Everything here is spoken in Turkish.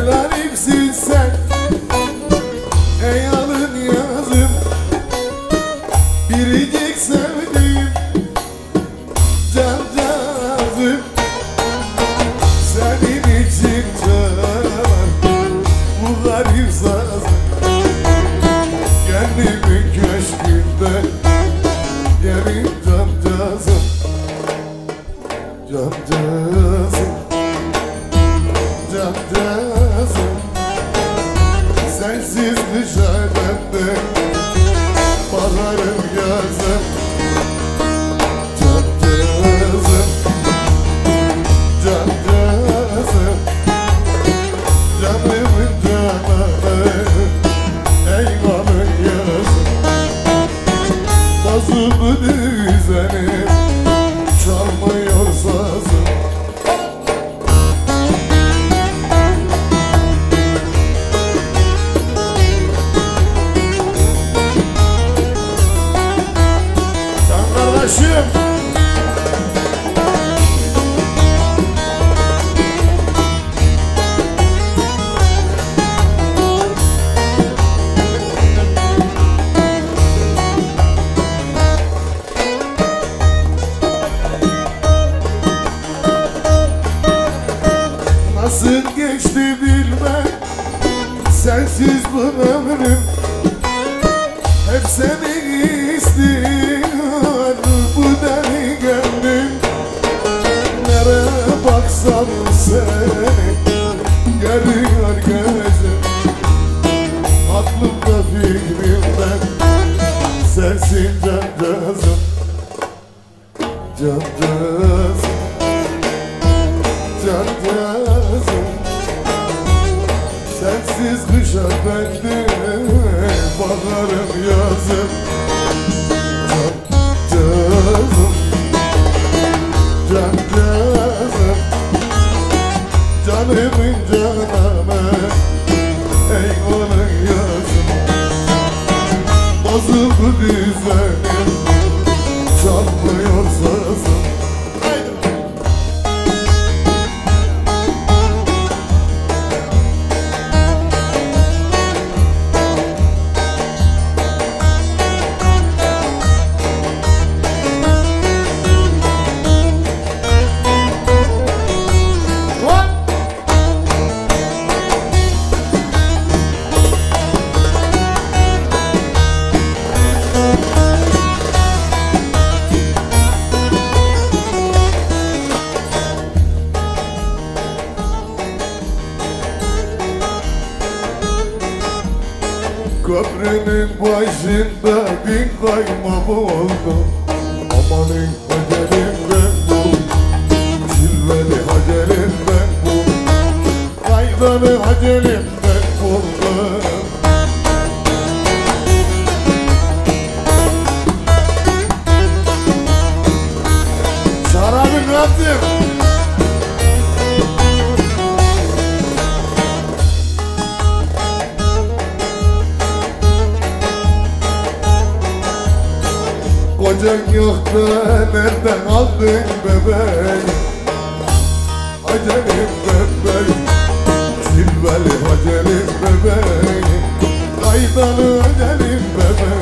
Telaripsin sen ey alın yazım, biricik sevdiğim cancağızım. Senin için çalar bu garip sazım, kendimin köşkünde yerim cancağızım. Cancağızım, cancağızım, sensiz dışarıda baharım yazım. Cancağızım, cancağızım, canımın cananı eyvalın yazım. Nasıl düzenim çalmıyor sazım. Kardeşim nasıl geçti bilmem sensiz bu ömrüm. Hep seni istiyor bu deli gönlüm. Nereye baksam seni görüyor gözüm. Aklımda fikrimden sensin cancağızım. Cancağızım, cancağızım, sensiz kışa bendim baharım yazım. Cancağızım, cancağızım, canımın cananı eyvalın yazım. Bozuldu düzenim çalmıyor sazım. Köprünün başında bin kayma oldu. Amanın hacerim ben bu, cilveli hacerim ben bu, kaydalı hacerim ben buldum. Şarabı kaptım. Kocan yok da nereden aldın bebeğim? Hacerim bebeğim, cilveli hacerim bebeğim, kaydalı hacerim bebeğim.